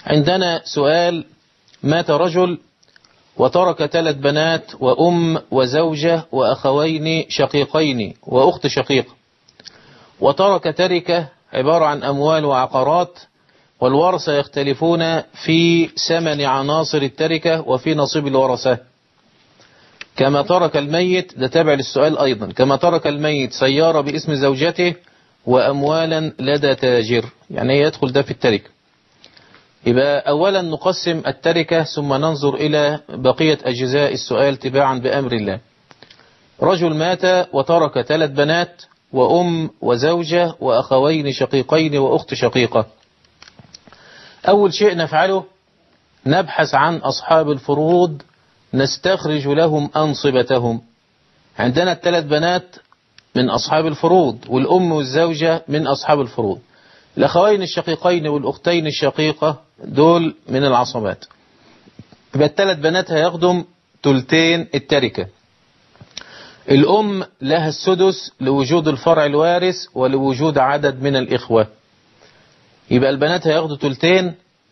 عندنا سؤال: مات رجل وترك 3 بنات وأم وزوجة وأخوين شقيقين وأخت شقيقة، وترك تركة عبارة عن أموال وعقارات، والورثة يختلفون في ثمن عناصر التركة وفي نصيب الورثة. كما ترك الميت، ده تابع للسؤال أيضا، كما ترك الميت سيارة باسم زوجته وأموالا لدى تاجر، يعني يدخل ده في التركة. يبقى أولا نقسم التركة ثم ننظر إلى بقية أجزاء السؤال تباعا بأمر الله. رجل مات وترك 3 بنات وأم وزوجة وأخوين شقيقين وأخت شقيقة. أول شيء نفعله نبحث عن أصحاب الفروض، نستخرج لهم أنصبتهم. عندنا 3 بنات من أصحاب الفروض، والأم والزوجة من أصحاب الفروض. الأخوين الشقيقين والأختين الشقيقة دول من العصبات. يبقى 3 بنات هياخدوا 2/3 التركة. الأم لها السدس لوجود الفرع الوارث ولوجود عدد من الإخوة. يبقى البنات هياخدوا 2/3،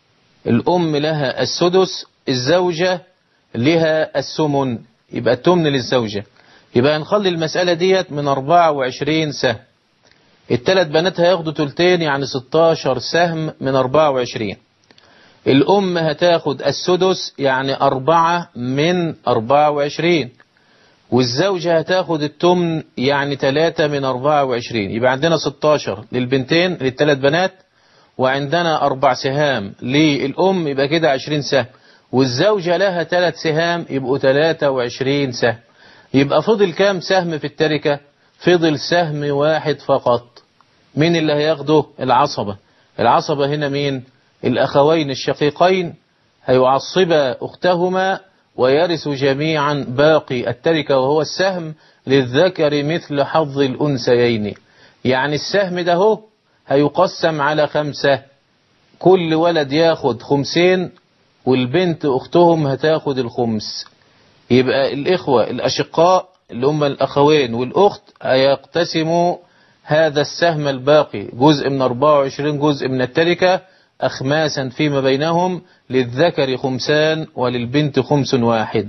الأم لها السدس، الزوجة لها الثمن، يبقى الثمن للزوجة. يبقى هنخلي المسألة ديت من 24 سهم. ال3 بنات هياخدوا 2/3 يعني 16 سهم من 24. الأم هتاخد السدس يعني 4 من 24، والزوجة هتاخد الثمن يعني 3 من 24. يبقى عندنا 16 للبنتين لل3 بنات، وعندنا 4 سهام للأم، يبقى كده 20 سهم، والزوجة لها 3 سهام يبقوا 23 سهم. يبقى فضل كام سهم في التركة؟ فضل سهم واحد فقط. مين اللي هياخده؟ العصبة. العصبة هنا مين؟ الأخوين الشقيقين هيعصبا أختهما ويرث جميعا باقي التركة، وهو السهم للذكر مثل حظ الأنثيين. يعني السهم ده هو هيقسم على 5، كل ولد ياخد 5 والبنت أختهم هتاخد الخمس. يبقى الإخوة الأشقاء اللي هم الأخوين والأخت هيقتسموا هذا السهم الباقي، جزء من 24 جزء من التركة أخماسا فيما بينهم، للذكر 5 وللبنت 5 واحد.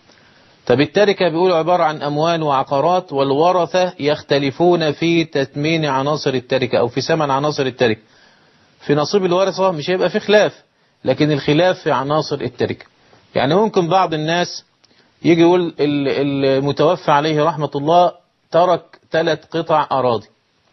طب التركة بيقولوا عبارة عن أموال وعقارات، والورثة يختلفون في تثمين عناصر التركة أو في ثمن عناصر التركة. في نصيب الورثة مش هيبقى في خلاف، لكن الخلاف في عناصر التركة. يعني ممكن بعض الناس يجي يقول المتوفى عليه رحمة الله ترك 3 قطع أراضي،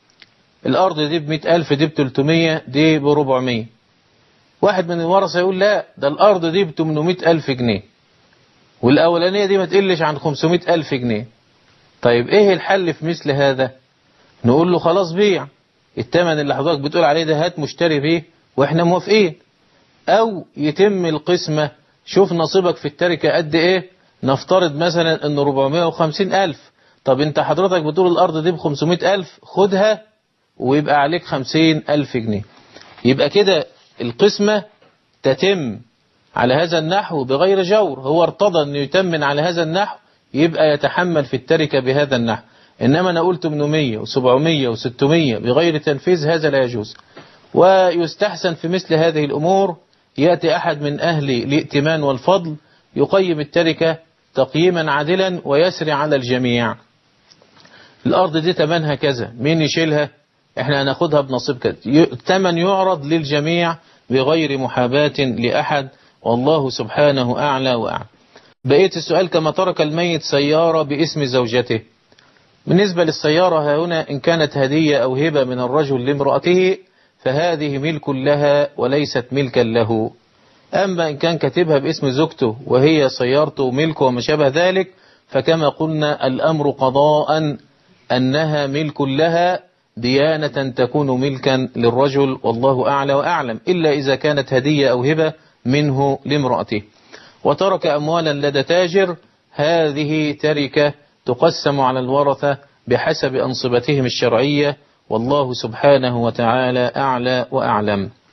الأرض دي ب100,000، دي ب300، دي ب400. واحد من الورثة يقول لا، ده الأرض دي ب800,000 جنيه، والأولانية دي ما تقلش عن 500,000 جنيه. طيب إيه الحل في مثل هذا؟ نقول له خلاص بيع الثمن اللي حضرتك بتقول عليه ده، هات مشتري بيه وإحنا موافقين. أو يتم القسمة، شوف نصيبك في التركة قد إيه، نفترض مثلا إنه 450,000. طب أنت حضرتك بتقول الأرض دي ب500,000، خدها ويبقى عليك 50,000 جنيه. يبقى كده القسمة تتم على هذا النحو بغير جور. هو ارتضى أن يتمن على هذا النحو، يبقى يتحمل في التركة بهذا النحو. إنما أنا قلت 800 و700 و600 بغير تنفيذ، هذا لا يجوز. ويستحسن في مثل هذه الأمور يأتي أحد من أهل الائتمان والفضل يقيم التركة تقييما عادلا ويسري على الجميع. الأرض دي تمنها كذا، مين يشيلها؟ احنا هناخدها بنصيب كذا. الثمن يعرض للجميع بغير محاباة لأحد، والله سبحانه أعلى وأعلم. بقية السؤال: كما ترك الميت سيارة باسم زوجته. بالنسبة للسيارة هنا، إن كانت هدية أو هبة من الرجل لامرأته فهذه ملك لها وليست ملكا له. أما إن كان كاتبها باسم زوجته وهي سيارته ملكه وما شابه ذلك، فكما قلنا الأمر قضاء أنها ملك لها ديانة تكون ملكا للرجل، والله أعلى وأعلم، إلا إذا كانت هدية أو هبة منه لامرأته. وترك أموالا لدى تاجر، هذه تركة تقسم على الورثة بحسب أنصبتهم الشرعية، والله سبحانه وتعالى أعلى وأعلم.